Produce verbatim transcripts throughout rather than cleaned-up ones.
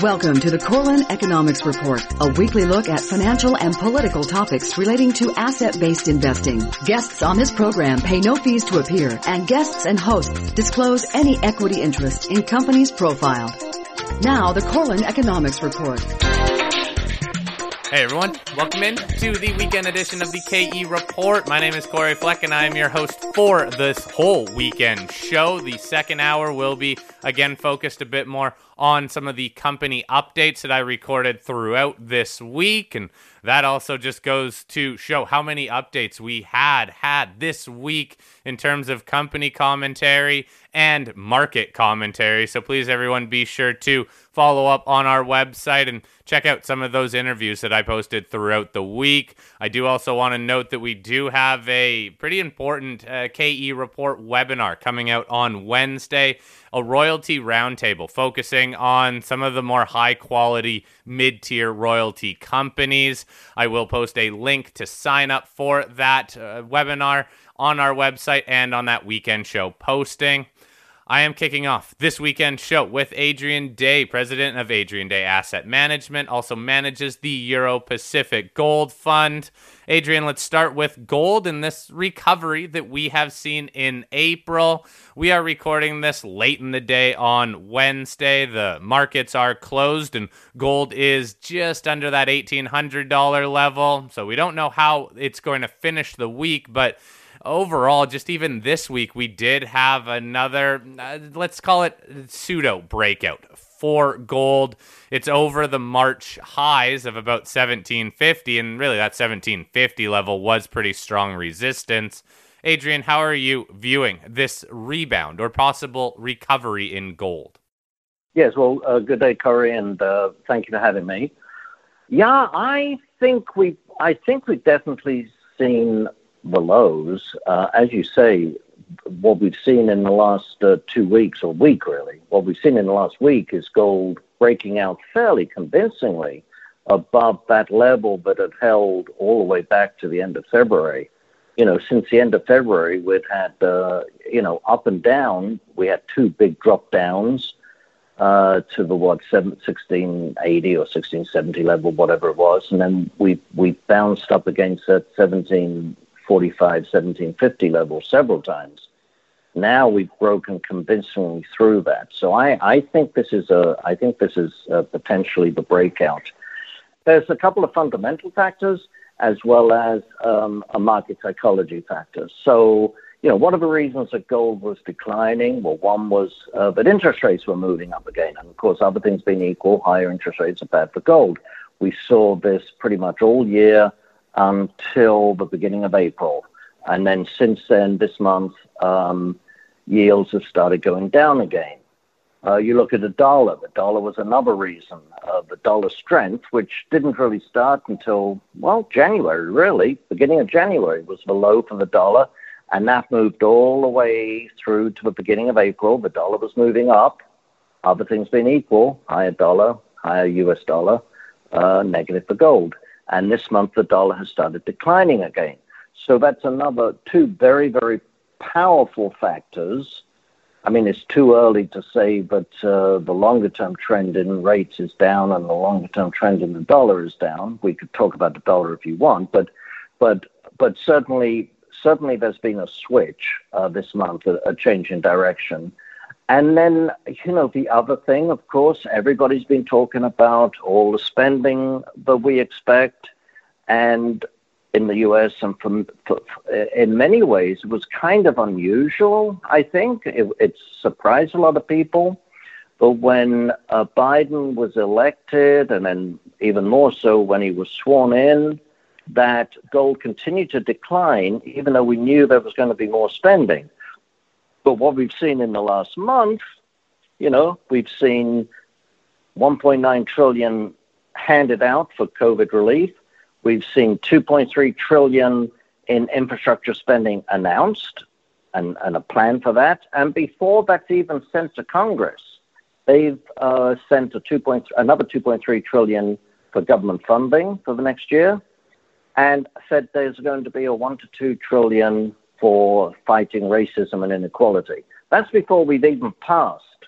Welcome to the Corlin Economics Report, a weekly look at financial and political topics relating to asset-based investing. Guests on this program pay no fees to appear, and guests and hosts disclose any equity interest in companies profiled. Now, the Corlin Economics Report. Hey everyone, welcome in to the weekend edition of the K E Report. My name is Corey Fleck and I am your host for this whole weekend show. The second hour will be again focused a bit more on some of the company updates that I recorded throughout this week, and that also just goes to show how many updates we had had this week in terms of company commentary and market commentary. So please everyone be sure to follow up on our website and check out some of those interviews that I posted throughout the week. I do also want to note that we do have a pretty important uh, K E Report webinar coming out on Wednesday, a royalty roundtable focusing on some of the more high-quality mid-tier royalty companies. I will post a link to sign up for that uh, webinar on our website and on that weekend show posting. I am kicking off this weekend show with Adrian Day, president of Adrian Day Asset Management, also manages the Euro Pacific Gold Fund. Adrian, let's start with gold and this recovery that we have seen in April. We are recording this late in the day on Wednesday. The markets are closed and gold is just under that eighteen hundred dollars level. So we don't know how it's going to finish the week, but overall, just even this week, we did have another, uh, let's call it pseudo breakout for gold. It's over the March highs of about seventeen fifty, and really that seventeen fifty level was pretty strong resistance. Adrian, how are you viewing this rebound or possible recovery in gold? Yes, well, uh, good day, Corey, and uh, thank you for having me. Yeah, I think we, I think we've definitely seen the lows. Uh, as you say, what we've seen in the last uh, two weeks, or week really, what we've seen in the last week is gold breaking out fairly convincingly above that level that had held all the way back to the end of February. You know, since the end of February, we've had, uh, you know, up and down. We had two big drop downs uh, to the, what, sixteen eighty or sixteen seventy level, whatever it was. And then we, we bounced up against that seventeen forty-five, seventeen fifty level several times. Now we've broken convincingly through that. So I, I think this is a, I think this is uh, potentially the breakout. There's a couple of fundamental factors as well as um, a market psychology factor. So, you know, one of the reasons that gold was declining, well, one was uh, that interest rates were moving up again. And of course, other things being equal, higher interest rates are bad for gold. We saw this pretty much all year until the beginning of April. And then since then, this month, um, yields have started going down again. Uh, you look at the dollar. The dollar was another reason. Uh, the dollar strength, which didn't really start until, well, January, really. Beginning of January was the low for the dollar. And that moved all the way through to the beginning of April. The dollar was moving up. Other things being equal, higher dollar, higher U S dollar, uh, negative for gold. And this month, the dollar has started declining again. So that's another two very, very powerful factors. I mean, it's too early to say that uh, the longer-term trend in rates is down and the longer-term trend in the dollar is down. We could talk about the dollar if you want, but but but certainly certainly there's been a switch uh, this month, a, a change in direction. And then, you know, the other thing, of course, everybody's been talking about all the spending that we expect. And in the U S and from, in many ways, it was kind of unusual, I think. It, it surprised a lot of people. But when uh, Biden was elected, and then even more so when he was sworn in, that gold continued to decline, even though we knew there was going to be more spending. But what we've seen in the last month, you know, we've seen one point nine trillion dollars handed out for COVID relief. We've seen two point three trillion dollars in infrastructure spending announced and, and a plan for that. And before that's even sent to Congress, they've uh, sent a two point, another two point three trillion dollars for government funding for the next year, and said there's going to be a one to two trillion dollars for fighting racism and inequality. That's before we've even passed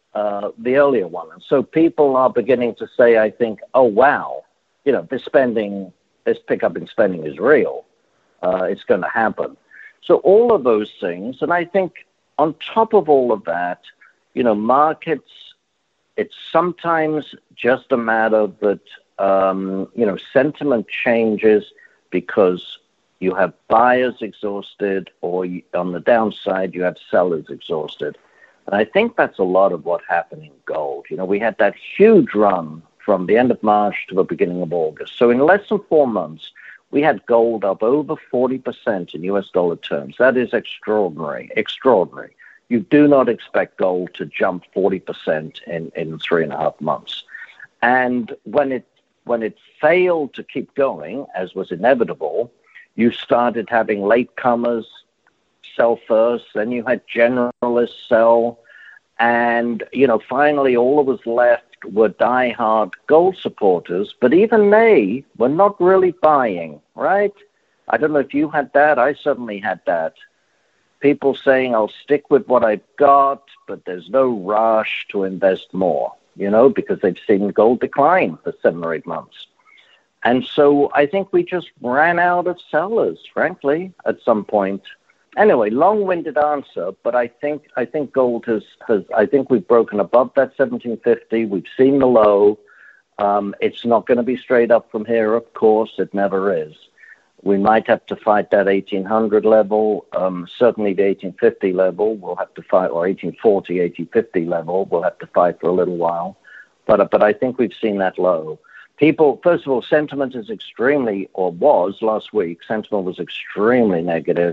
uh, the earlier one. And so people are beginning to say, I think, oh, wow, you know, this spending, this pickup in spending is real. Uh, it's going to happen. So all of those things, and I think on top of all of that, you know, markets, it's sometimes just a matter that, um, you know, sentiment changes because you have buyers exhausted, or you, on the downside, you have sellers exhausted. And I think that's a lot of what happened in gold. You know, we had that huge run from the end of March to the beginning of August. So in less than four months, we had gold up over forty percent in U S dollar terms. That is extraordinary, extraordinary. You do not expect gold to jump forty percent in, in three and a half months. And when it when it failed to keep going, as was inevitable, you started having latecomers sell first, then you had generalists sell, and, you know, finally all that was left were diehard gold supporters, but even they were not really buying, right? I don't know if you had that. I certainly had that. People saying, I'll stick with what I've got, but there's no rush to invest more, you know, because they've seen gold decline for seven or eight months. And so I think we just ran out of sellers, frankly, at some point. Anyway, long-winded answer, but I think I think gold has, has I think we've broken above that seventeen fifty. We've seen the low. Um, it's not going to be straight up from here, of course. It never is. We might have to fight that eighteen hundred level. Um, certainly the eighteen fifty level we'll have to fight, or eighteen forty, eighteen fifty level we'll have to fight for a little while. But, but I think we've seen that low. People, first of all, sentiment is extremely, or was last week, sentiment was extremely negative.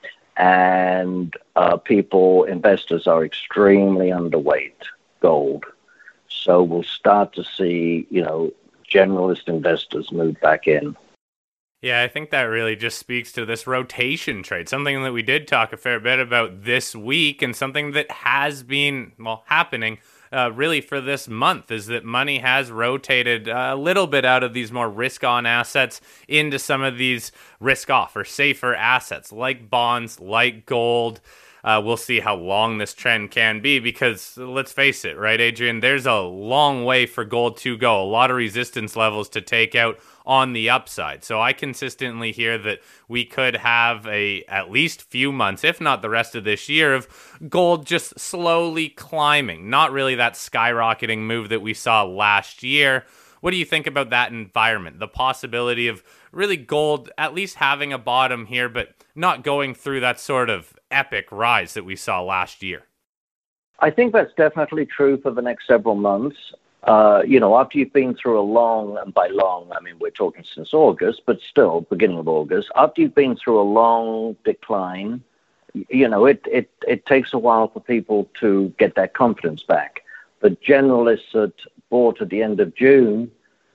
And uh, people, investors are extremely underweight gold. So we'll start to see, you know, generalist investors move back in. Yeah, I think that really just speaks to this rotation trade, something that we did talk a fair bit about this week, and something that has been, well, happening uh, really for this month, is that money has rotated a little bit out of these more risk-on assets into some of these risk-off or safer assets like bonds, like gold. Uh, we'll see how long this trend can be, because let's face it, right, Adrian, there's a long way for gold to go, a lot of resistance levels to take out on the upside. So I consistently hear that we could have a at least few months, if not the rest of this year, of gold just slowly climbing, not really that skyrocketing move that we saw last year. What do you think about that environment, the possibility of really gold at least having a bottom here, but not going through that sort of epic rise that we saw last year? I think that's definitely true for the next several months. Uh, you know, after you've been through a long, and by long, I mean, we're talking since August, but still, beginning of August, after you've been through a long decline, you know, it, it, it takes a while for people to get their confidence back. The generalists that bought at the end of June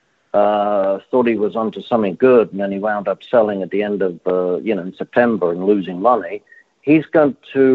uh, thought he was onto something good, and then he wound up selling at the end of, uh, you know, in September and losing money. He's going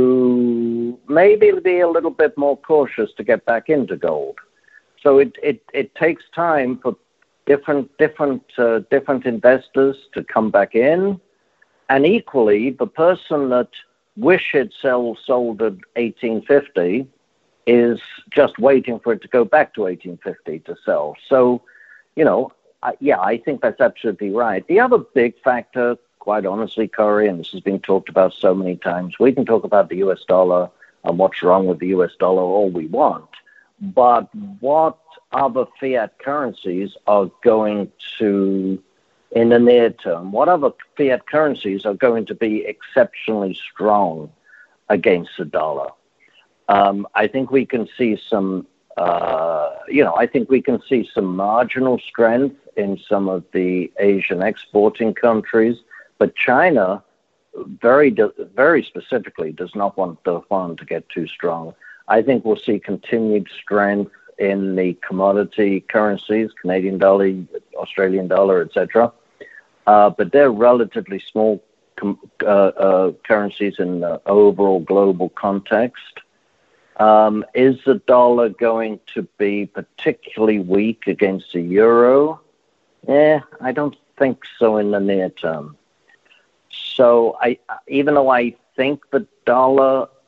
to maybe be a little bit more cautious to get back into gold. So it, it, it takes time for different different uh, different investors to come back in, and equally the person that wish it sell sold at eighteen fifty is just waiting for it to go back to eighteen fifty to sell. So, you know, I, yeah, I think that's absolutely right. The other big factor, quite honestly, Corey, and this has been talked about so many times, we can talk about the U S dollar and what's wrong with the U S dollar all we want. But what other fiat currencies are going to, in the near term, what other fiat currencies are going to be exceptionally strong against the dollar? Um, I think we can see some, uh, you know, I think we can see some marginal strength in some of the Asian exporting countries, but China very, very specifically does not want the yuan to get too strong. I think we'll see continued strength in the commodity currencies, Canadian dollar, Australian dollar, et cetera. Uh, but they're relatively small com- uh, uh, currencies in the overall global context. Um, is the dollar going to be particularly weak against the euro? Eh, I don't think so in the near term. So I, even though I think the dollar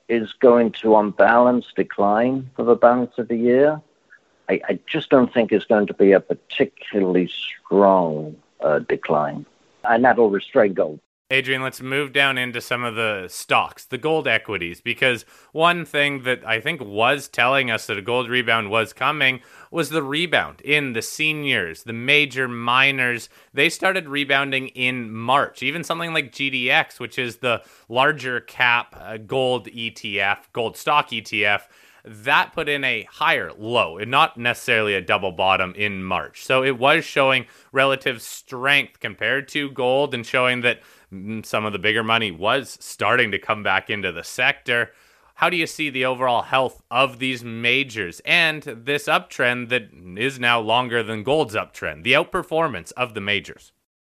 is going to, on balance, decline for the balance of the year. I, I just don't think it's going to be a particularly strong uh, decline, and that'll restrain gold. Adrian, let's move down into some of the stocks, the gold equities, because one thing that I think was telling us that a gold rebound was coming was the rebound in the seniors, the major miners. They started rebounding in March. Even something like G D X, which is the larger cap uh, gold E T F, gold stock E T F, that put in a higher low and not necessarily a double bottom in March. So it was showing relative strength compared to gold and showing that some of the bigger money was starting to come back into the sector. How do you see the overall health of these majors and this uptrend that is now longer than gold's uptrend, the outperformance of the majors?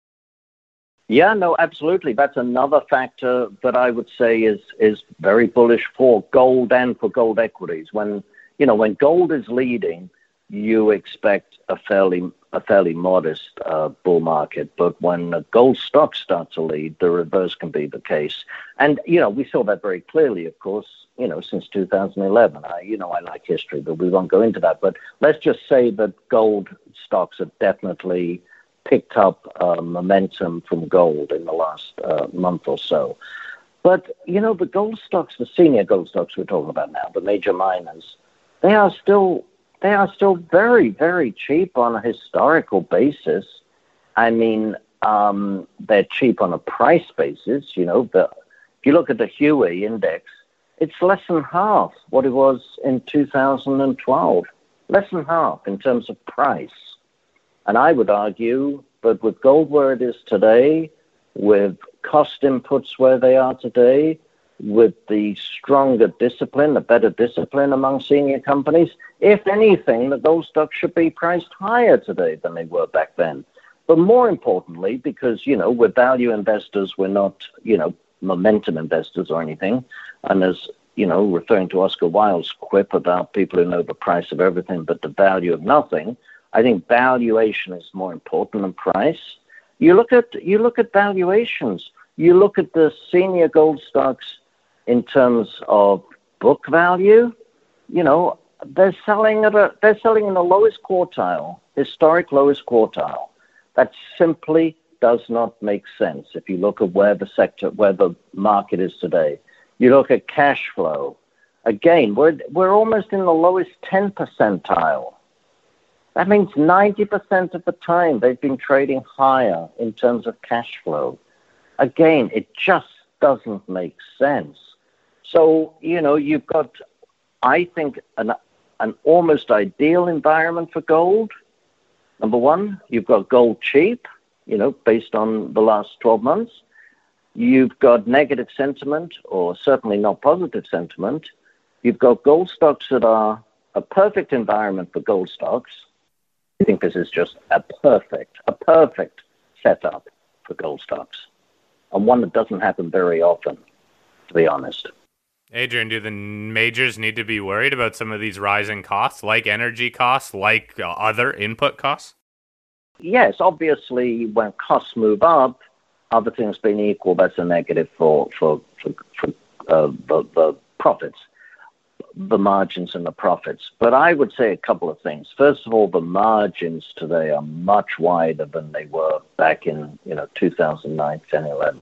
Yeah, no, absolutely. That's another factor that I would say is is very bullish for gold and for gold equities. When you know when gold is leading, you expect a fairly a fairly modest uh, bull market. But when uh, gold stocks start to lead, the reverse can be the case. And you know we saw that very clearly, of course. You know since two thousand eleven. I you know I like history, but we won't go into that. But let's just say that gold stocks have definitely picked up uh, momentum from gold in the last uh, month or so. But, you know, the gold stocks, the senior gold stocks we're talking about now, the major miners, they are still they are still very, very cheap on a historical basis. I mean, um, they're cheap on a price basis. You know, the, if you look at the H U E index, it's less than half what it was in two thousand twelve. Less than half in terms of price. And I would argue that with gold where it is today, with cost inputs where they are today, with the stronger discipline, the better discipline among senior companies, if anything, the gold stocks should be priced higher today than they were back then. But more importantly, because, you know, we're value investors, we're not, you know, momentum investors or anything. And as, you know, referring to Oscar Wilde's quip about people who know the price of everything but the value of nothing, I think valuation is more important than price. You look at you look at valuations. You look at the senior gold stocks in terms of book value. You know, they're selling at a they're selling in the lowest quartile, historic lowest quartile. That simply does not make sense if you look at where the sector, where the market is today. You look at cash flow. Again, we're we're almost in the lowest ten percentile. That means ninety percent of the time they've been trading higher in terms of cash flow. Again, it just doesn't make sense. So, you know, you've got, I think, an, an almost ideal environment for gold. Number one, you've got gold cheap, you know, based on the last twelve months. You've got negative sentiment, or certainly not positive sentiment. You've got gold stocks that are a perfect environment for gold stocks. I think this is just a perfect, a perfect setup for gold stocks, and one that doesn't happen very often, to be honest. Adrian, do the majors need to be worried about some of these rising costs, like energy costs, like uh, other input costs? Yes, obviously, when costs move up, other things being equal, that's a negative for for for, for uh, the, the profits. The margins and the profits. But I would say a couple of things. First of all, the margins today are much wider than they were back in, you know, two thousand nine, ten, eleven.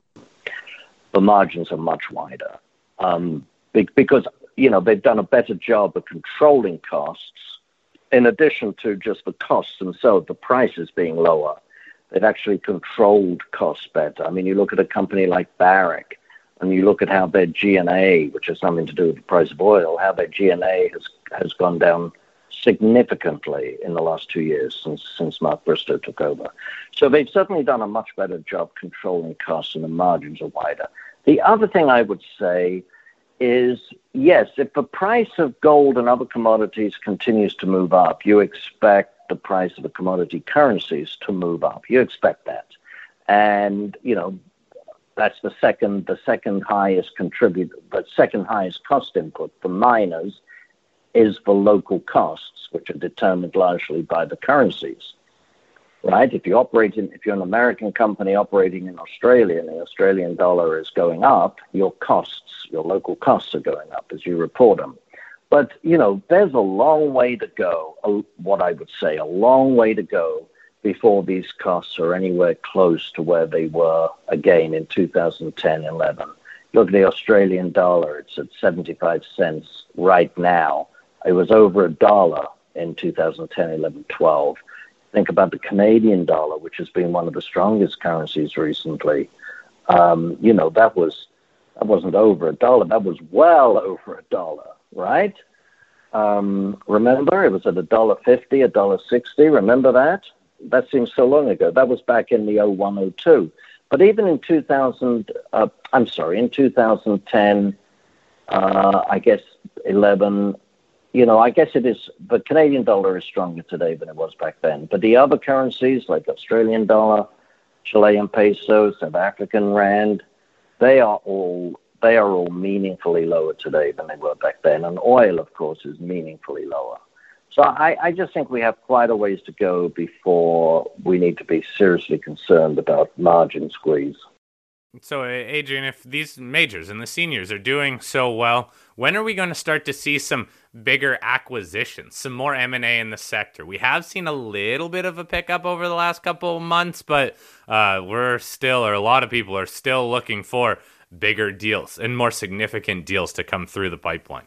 The margins are much wider um, because, you know, they've done a better job of controlling costs. In addition to just the costs themselves, the prices being lower, they've actually controlled costs better. I mean, you look at a company like Barrick, and you look at how their G and A, which has something to do with the price of oil, how their G and A has, has gone down significantly in the last two years since since Mark Bristow took over. So they've certainly done a much better job controlling costs, and the margins are wider. The other thing I would say is, yes, if the price of gold and other commodities continues to move up, you expect the price of the commodity currencies to move up. You expect that. And, you know, that's the second, the second highest contributor, the second highest cost input for miners is the local costs, which are determined largely by the currencies. right? If you operate in, if you're an American company operating in Australia and the Australian dollar is going up, your costs, your local costs are going up as you report them. But, you know, there's a long way to go, a, what I would say, a long way to go before these costs are anywhere close to where they were, again, in two thousand ten eleven. Look at the Australian dollar. It's at seventy-five cents right now. It was over a dollar in two thousand ten eleven twelve. Think about the Canadian dollar, which has been one of the strongest currencies recently. Um, you know, that was that wasn't over a dollar. That was well over a dollar, right? Um, remember, it was at a dollar fifty, a dollar sixty. Remember that? That seems so long ago. That was back in the oh one oh two. But even in two thousand, uh, I'm sorry, in two thousand ten, uh, I guess eleven, you know, I guess it is, the Canadian dollar is stronger today than it was back then. But the other currencies like Australian dollar, Chilean peso, South African rand, they are all they are all meaningfully lower today than they were back then. And oil, of course, is meaningfully lower. So I, I just think we have quite a ways to go before we need to be seriously concerned about margin squeeze. So, Adrian, if these majors and the seniors are doing so well, when are we going to start to see some bigger acquisitions, some more M and A in the sector? We have seen a little bit of a pickup over the last couple of months, but uh, we're still, or a lot of people are still looking for bigger deals and more significant deals to come through the pipeline.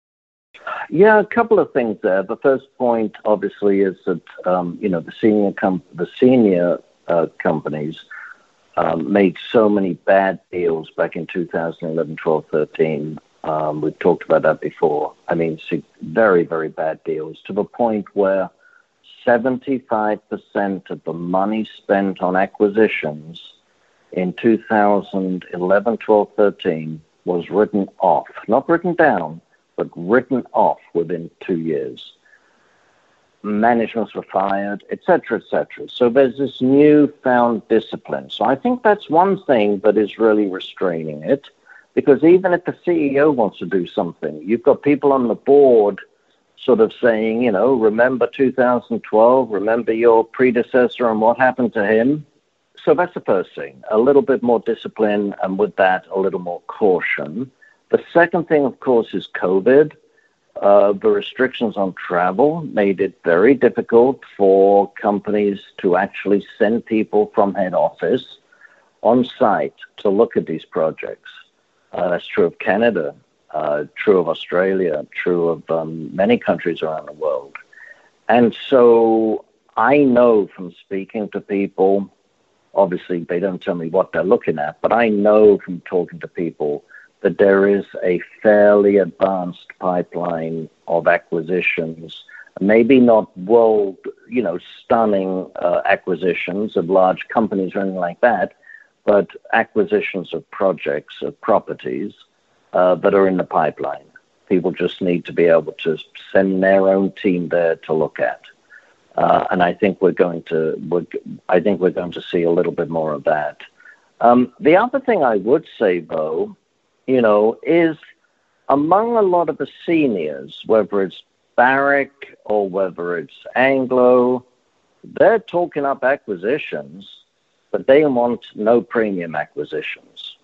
Yeah, a couple of things there. The first point, obviously, is that um, you know the senior com- the senior uh, companies um, made so many bad deals back in two thousand eleven, twelve, thirteen. Um, we've talked about that before. I mean, very, very bad deals to the point where seventy-five percent of the money spent on acquisitions in two thousand eleven, twelve, thirteen was written off, not written down, but written off within two years. Managements were fired, et cetera, et cetera. So there's this newfound discipline. So I think that's one thing that is really restraining it, because even if the C E O wants to do something, you've got people on the board sort of saying, you know, remember two thousand twelve, remember your predecessor and what happened to him. So that's the first thing, a little bit more discipline, and with that, a little more caution. The second thing, of course, is COVID. Uh, the restrictions on travel made it very difficult for companies to actually send people from head office on site to look at these projects. Uh, that's true of Canada, uh, true of Australia, true of um, many countries around the world. And so I know from speaking to people, obviously they don't tell me what they're looking at, but I know from talking to people that there is a fairly advanced pipeline of acquisitions, maybe not world, you know, stunning uh, acquisitions of large companies or anything like that, but acquisitions of projects, of properties uh, that are in the pipeline. People just need to be able to send their own team there to look at. Uh, and I think we're going to, we're, I think we're going to see a little bit more of that. Um, the other thing I would say, though, you know, is among a lot of the seniors, whether it's Barrick or whether it's Anglo, they're talking up acquisitions, but they want no premium acquisitions.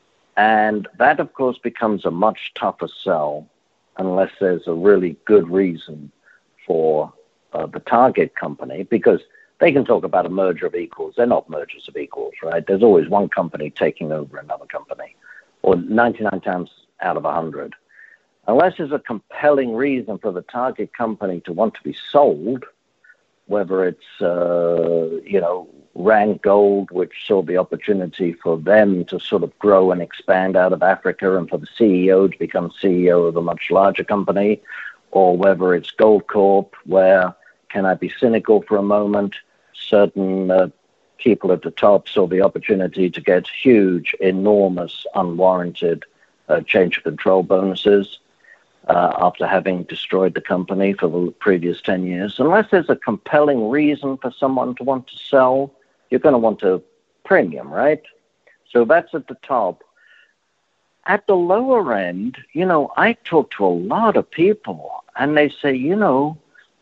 And that, of course, becomes a much tougher sell unless there's a really good reason for uh, the target company, because they can talk about a merger of equals. They're not mergers of equals, right? There's always one company taking over another company, or ninety-nine times out of one hundred. Unless there's a compelling reason for the target company to want to be sold, whether it's, uh, you know, Randgold, which saw the opportunity for them to sort of grow and expand out of Africa and for the C E O to become C E O of a much larger company, or whether it's Goldcorp, where, can I be cynical for a moment, certain uh, people at the top saw the opportunity to get huge, enormous, unwarranted uh, change of control bonuses uh, after having destroyed the company for the previous ten years. Unless there's a compelling reason for someone to want to sell, you're going to want a premium, right? So that's at the top. At the lower end, you know, I talk to a lot of people, and they say, you know,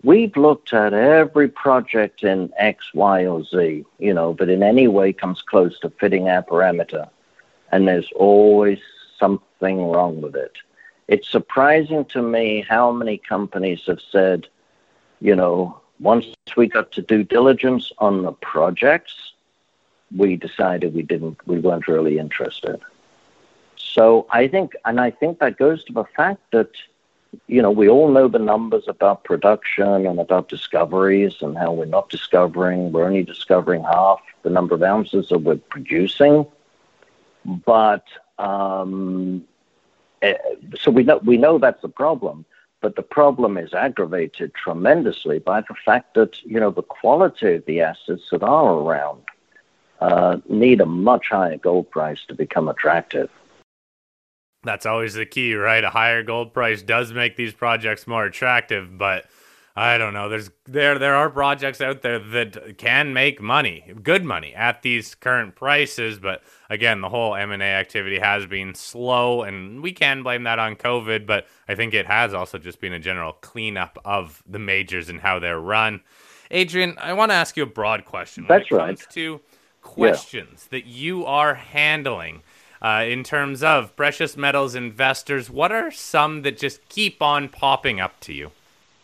we've looked at every project in X, Y, or Z, you know, that in any way comes close to fitting our parameter, and there's always something wrong with it. It's surprising to me how many companies have said, you know, once we got to due diligence on the projects, we decided we didn't, we weren't really interested. So I think, and I think that goes to the fact that, you know, we all know the numbers about production and about discoveries and how we're not discovering. We're only discovering half the number of ounces that we're producing. But um, so we know we know that's the problem. But the problem is aggravated tremendously by the fact that, you know, the quality of the assets that are around uh, need a much higher gold price to become attractive. That's always the key, right? A higher gold price does make these projects more attractive, but I don't know. There's there there are projects out there that can make money, good money at these current prices, but again, the whole M and A activity has been slow, and we can blame that on COVID, but I think it has also just been a general cleanup of the majors and how they're run. Adrian, I want to ask you a broad question. That's when it right. comes to questions yeah. that you are handling Uh, in terms of precious metals investors, what are some that just keep on popping up to you?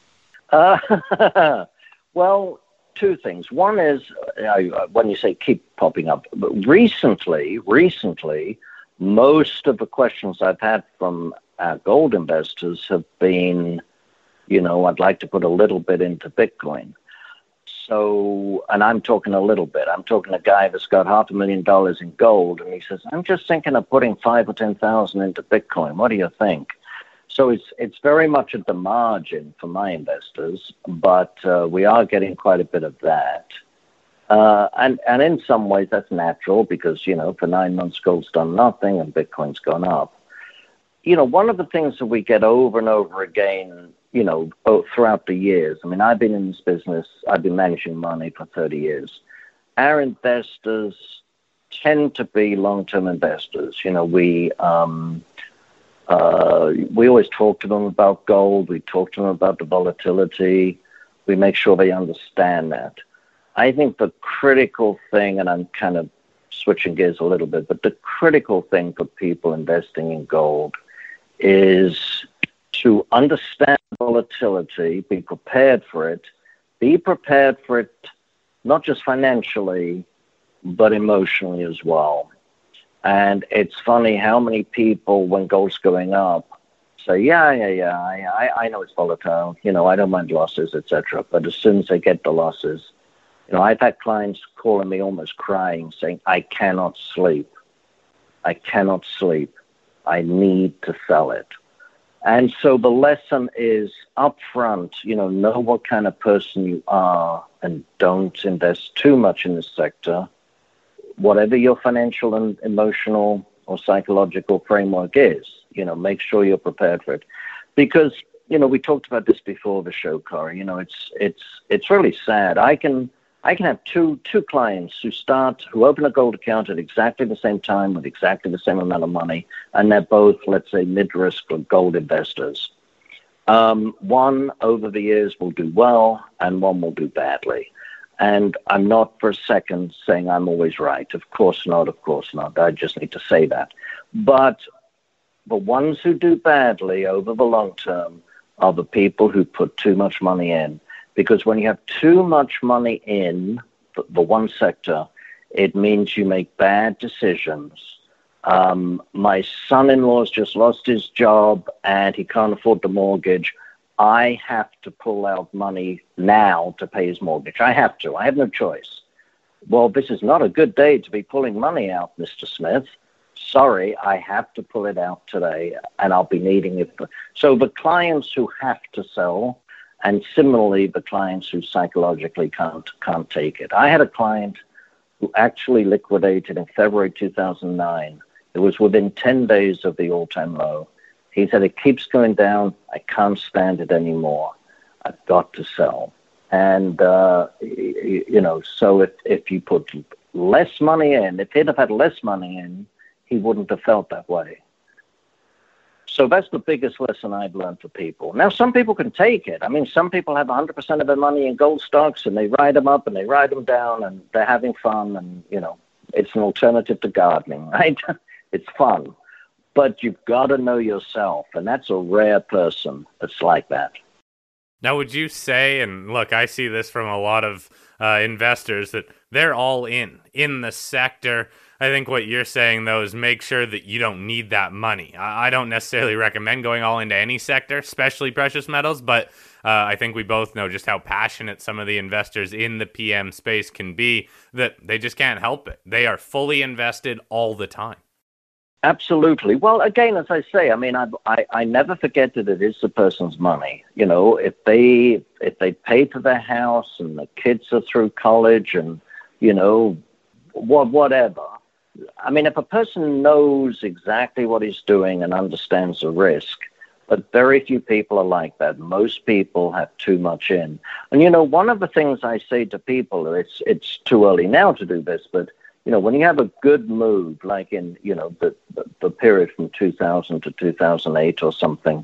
Uh, well, two things. One is, uh, when you say keep popping up, but recently, recently, most of the questions I've had from our gold investors have been, you know, I'd like to put a little bit into Bitcoin. So, and I'm talking a little bit. I'm talking a guy that's got half a million dollars in gold, and he says, "I'm just thinking of putting five or ten thousand into Bitcoin. What do you think?" So it's it's very much at the margin for my investors, but uh, we are getting quite a bit of that. Uh, and and in some ways that's natural because, you know, for nine months gold's done nothing and Bitcoin's gone up. You know, one of the things that we get over and over again, you know, throughout the years. I mean, I've been in this business, I've been managing money for thirty years. Our investors tend to be long-term investors. You know, we um, uh, we always talk to them about gold. We talk to them about the volatility. We make sure they understand that. I think the critical thing, and I'm kind of switching gears a little bit, but the critical thing for people investing in gold is to understand volatility, be prepared for it, be prepared for it not just financially, but emotionally as well. And it's funny how many people, when gold's going up, say, yeah, yeah, yeah, I, I know it's volatile, you know, I don't mind losses, et cetera. But as soon as they get the losses, you know, I've had clients calling me almost crying, saying, I cannot sleep. I cannot sleep. I need to sell it. And so the lesson is up front, you know, know what kind of person you are and don't invest too much in this sector. Whatever your financial and emotional or psychological framework is, you know, make sure you're prepared for it. Because, you know, we talked about this before the show, Corey. You know, it's it's it's really sad. I can I can have two two clients who start who open a gold account at exactly the same time with exactly the same amount of money, and they're both, let's say, mid-risk gold investors. Um, one over the years will do well, and one will do badly. And I'm not for a second saying I'm always right. Of course not. Of course not. I just need to say that. But the ones who do badly over the long term are the people who put too much money in. Because when you have too much money in the, the one sector, it means you make bad decisions. Um, my son-in-law's just lost his job and he can't afford the mortgage. I have to pull out money now to pay his mortgage. I have to. I have no choice. Well, this is not a good day to be pulling money out, Mister Smith. Sorry, I have to pull it out today and I'll be needing it. So the clients who have to sell, and similarly, the clients who psychologically can't can't take it. I had a client who actually liquidated in February two thousand nine. It was within ten days of the all-time low. He said, it keeps going down. I can't stand it anymore. I've got to sell. And, uh, you know, so if, if you put less money in, if he'd have had less money in, he wouldn't have felt that way. So that's the biggest lesson I've learned for people. Now, some people can take it. I mean, some people have one hundred percent of their money in gold stocks, and they ride them up and they ride them down, and they're having fun. And, you know, it's an alternative to gardening, right? It's fun. But you've got to know yourself, and that's a rare person that's like that. Now, would you say, and look, I see this from a lot of uh, investors, that they're all in, in the sector. I think what you're saying, though, is make sure that you don't need that money. I, I don't necessarily recommend going all into any sector, especially precious metals, but uh, I think we both know just how passionate some of the investors in the P M space can be, that they just can't help it. They are fully invested all the time. Absolutely. Well, again, as I say, I mean, I, I I never forget that it is the person's money. You know, if they if they pay for their house and the kids are through college and, you know, what whatever. I mean, if a person knows exactly what he's doing and understands the risk, but very few people are like that. Most people have too much in. And, you know, one of the things I say to people, it's it's too early now to do this, but you know, when you have a good move, like in, you know, the, the, the period from two thousand to two thousand eight or something,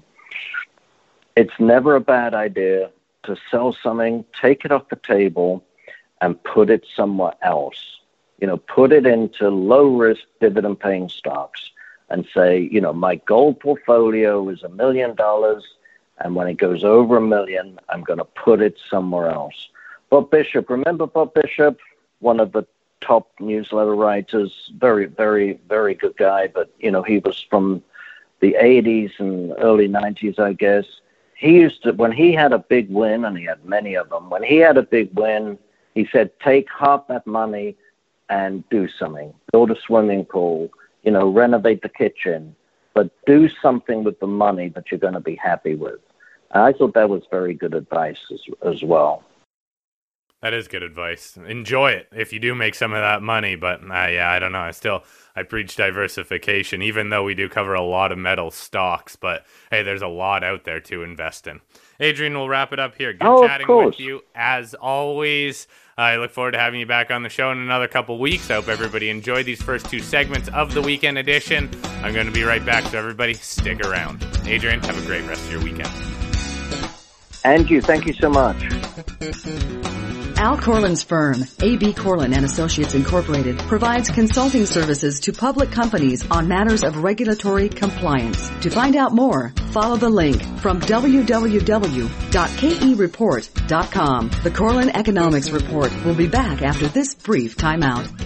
it's never a bad idea to sell something, take it off the table, and put it somewhere else. You know, put it into low-risk dividend-paying stocks and say, you know, my gold portfolio is a million dollars, and when it goes over a million, I'm going to put it somewhere else. Bob Bishop, remember Bob Bishop, one of the top newsletter writers, very, very, very good guy, but, you know, he was from the eighties and early nineties, I guess. He used to, when he had a big win, and he had many of them, when he had a big win, he said, take half that money and do something. Build a swimming pool, you know, renovate the kitchen, but do something with the money that you're going to be happy with. And I thought that was very good advice as, as well. That is good advice. Enjoy it if you do make some of that money, but uh, yeah, I don't know. I still, I preach diversification, even though we do cover a lot of metal stocks, but hey, there's a lot out there to invest in. Adrian, we'll wrap it up here. Good oh, chatting with you as always. I look forward to having you back on the show in another couple weeks. I hope everybody enjoyed these first two segments of the weekend edition. I'm going to be right back, so everybody stick around. Adrian, have a great rest of your weekend. And you, thank you so much. Al Corlin's firm, A B Corlin and Associates Incorporated, provides consulting services to public companies on matters of regulatory compliance. To find out more, follow the link from w w w dot k e report dot com. The Corlin Economics Report will be back after this brief timeout.